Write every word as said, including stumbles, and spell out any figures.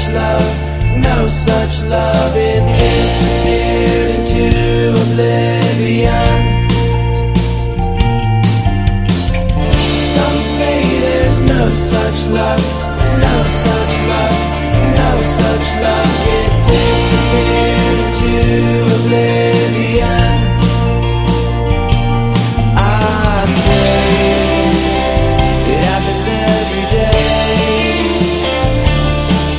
love, no such love. It disappeared into oblivion.